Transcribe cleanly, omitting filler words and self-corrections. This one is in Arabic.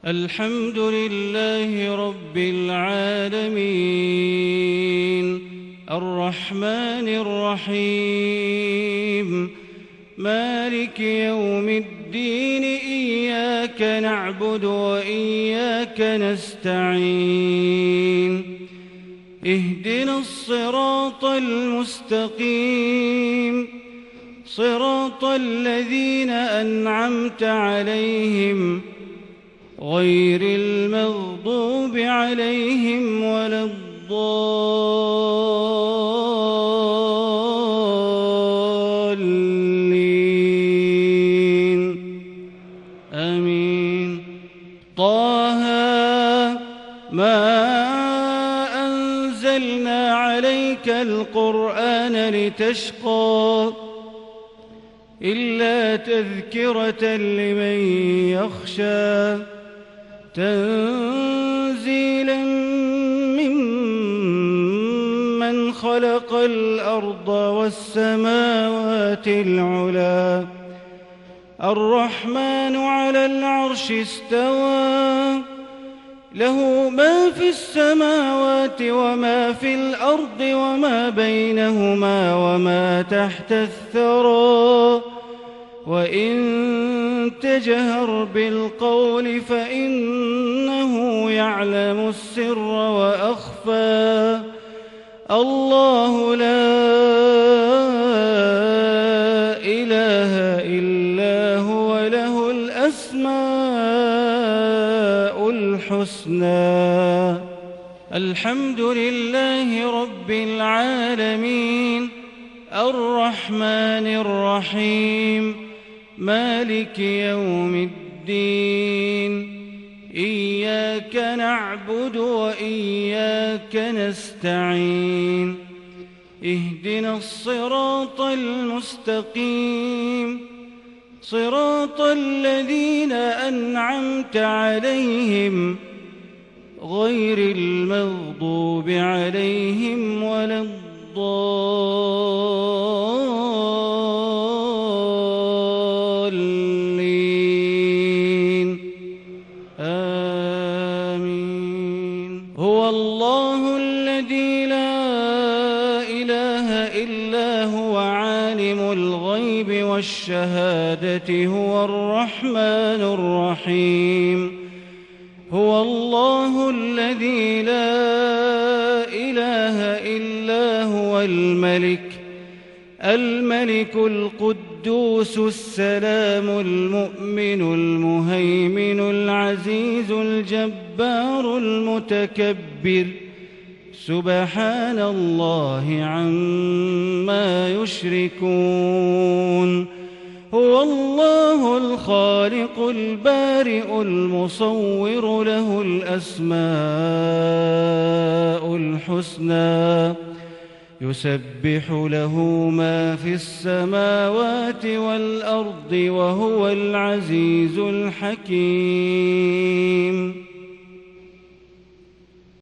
الحمد لله رب العالمين الرحمن الرحيم مالك يوم الدين إياك نعبد وإياك نستعين اهدنا الصراط المستقيم صراط الذين أنعمت عليهم غير المغضوب عليهم ولا الضالين آمين. طه ما أنزلنا عليك القرآن لتشقى إلا تذكرة لمن يخشى تنزيلا ممن خلق الأرض والسماوات العلى الرحمن على العرش استوى له ما في السماوات وما في الأرض وما بينهما وما تحت الثرى وإن تجهر بالقول فإنه يعلم السر وأخفى الله لا إله إلا هو له الأسماء الحسنى. الحمد لله رب العالمين الرحمن الرحيم مالك يوم الدين إياك نعبد وإياك نستعين اهدنا الصراط المستقيم صراط الذين أنعمت عليهم غير المغضوب عليهم ولا الضالين آمين. هو الله الذي لا إله إلا هو عالم الغيب والشهادة هو الرحمن الرحيم. هو الله الذي لا إله إلا هو الملك القدوس السلام المؤمن المهيمن العزيز الجبار المتكبر سبحان الله عما يشركون. هو الله الخالق البارئ المصور له الأسماء الحسنى يسبح له ما في السماوات والأرض وهو العزيز الحكيم.